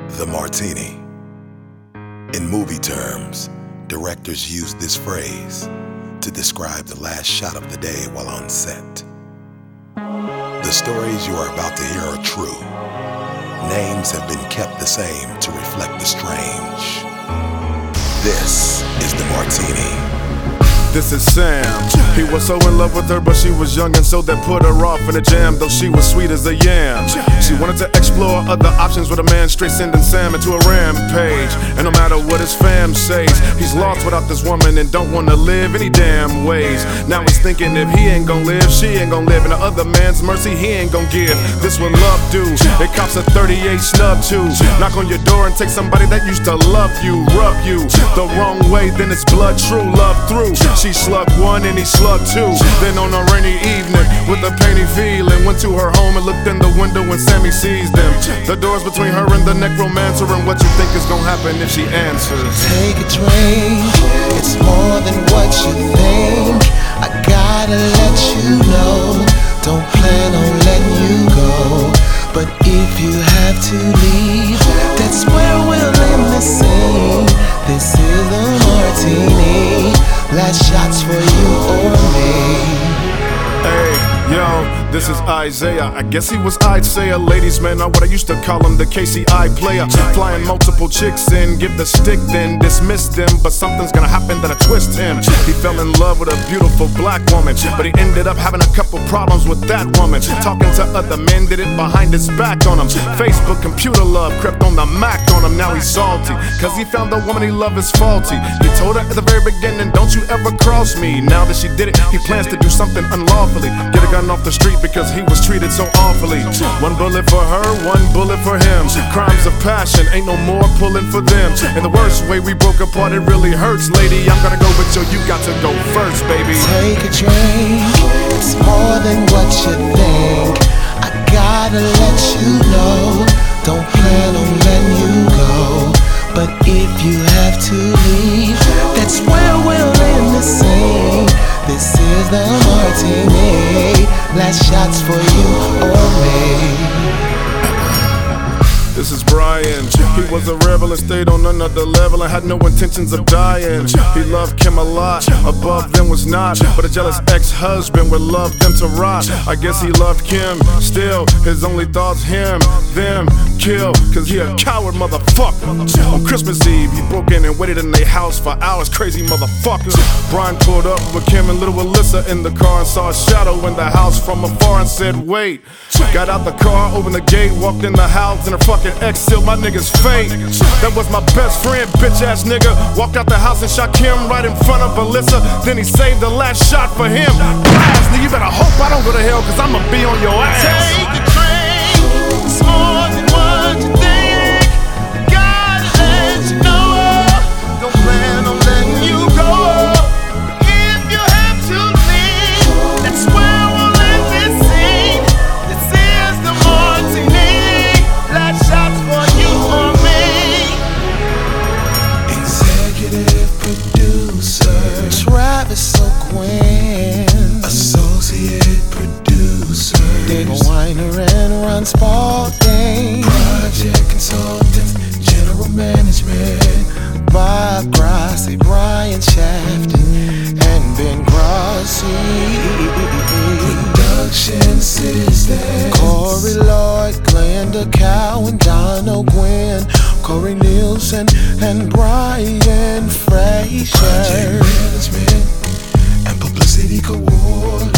The martini. In movie terms, directors use this phrase to describe the last shot of the day while on set. The stories you are about to hear are true. Names have been kept the same to reflect the strange. This is the martini. This is Sam. He was so in love with her, but she was young, and so that put her off in a jam, though she was sweet as a yam. She wanted to explore other options with a man straight sending Sam into a rampage. And no matter what his fam says, he's lost without this woman and don't wanna live any damn ways. Now he's thinking if he ain't gon' live, she ain't gon' live, and the other man's mercy he ain't gon' give. This what love do. It cops a 38 snub too. Knock on your door and take somebody that used to love you, rub you the wrong way, then it's blood true, love through. She slugged one and he slugged two. Then on a rainy evening, with a painy feeling, went to her home and looked in the window and Sammy sees them. The doors between her and the necromancer, and what you think is gonna happen if she answers. Take a drink, it's more than what you think. I gotta let you know, don't plan on letting you go. But if you have to leave, that's where we'll end the scene. This is the martini. Last shots for you or me. Hey, yo, this is Isaiah. I guess he was, I'd say, a ladies' man, or what I used to call him, the KCI player. Flying multiple chicks in, give the stick, then dismiss them. But something's gonna happen that'll twist him. He fell in love with a beautiful black woman, but he ended up having a couple problems with that woman. Talking to other men, did it behind his back on him. Facebook, computer love, crept on the Mac on him. Now he's salty, cause he found the woman he loved is faulty. He told her at the very beginning, don't you ever cross me. Now that she did it, he plans to do something unlawfully. Get a gun off the street because he was treated so awfully. One bullet for her, one bullet for him. Crimes of passion, ain't no more pulling for them. And the worst way we broke apart, it really hurts, lady. I'm gonna go, but yo, you got to go first, baby. Take a drink, it's more than what you think. I gotta let you know, don't plan on letting you go. But if you have to leave, that's where we'll end the scene. This is the martini. Last shots for you or me. This is Brian. He was a rebel and stayed on another level and had no intentions of dying. He loved Kim a lot, above them was not, but a jealous ex-husband would love them to rot. I guess he loved Kim, still his only thoughts him, them, kill, cause he a coward motherfucker. On Christmas Eve, he broke in and waited in their house for hours, crazy motherfucker. Brian pulled up with Kim and little Alyssa in the car and saw a shadow in the house from afar and said, wait. Got out the car, opened the gate, walked in the house, and her fucking ex sealed my nigga's fate. That was my best friend, bitch ass nigga. Walked out the house and shot Kim right in front of Alyssa. Then he saved the last shot for him. Blast, nigga, you better hope I don't go to hell, cause I'ma be on your ass. Take a drink, it's more than what you think. Gotta let you know, don't plan on letting you go. If you have to leave, that's where we'll end this scene. This is the martini. Last shots for you or me. Executive producer Travis O'Quinn. Associate producer Dave Weiner and Ron Spalding. Project consultants, general management Bob Grassi, Brian Shafton, and Ben Grassi. Production assistant Corey Lloyd, Glenda Cowan, Don O'Gwen, Corey Nielsen, and Brian Frazier. Project management and publicity coordinator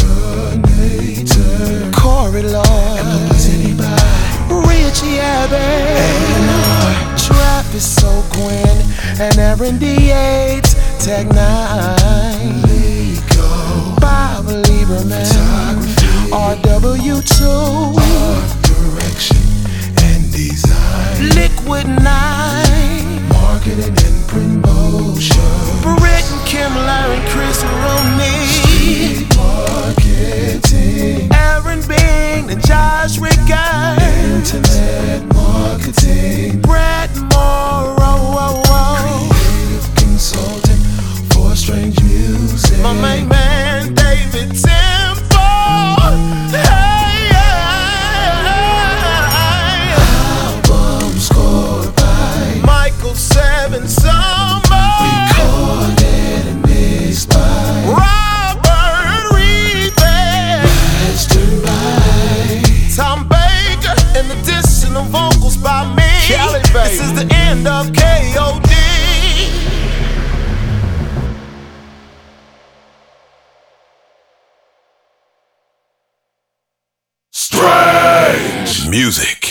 Corey Lloyd, and publicity by Richie Abbott, A&R Travis O'Quinn, and Aaron D. Yates, Tech 9 Legal, Bob Lieberman, RW2, Art Direction and Design, Liquid 9, Marketing and Promotion, Britt and Kim, Larry, Chris Roney, Street Marketing, Aaron Bing and Josh Rickard, Internet Marketing, Brett Morrow, Creative Consultant for Strange Music, my main man David Temple. Hey, album scored by This is the end of KOD. Strange music.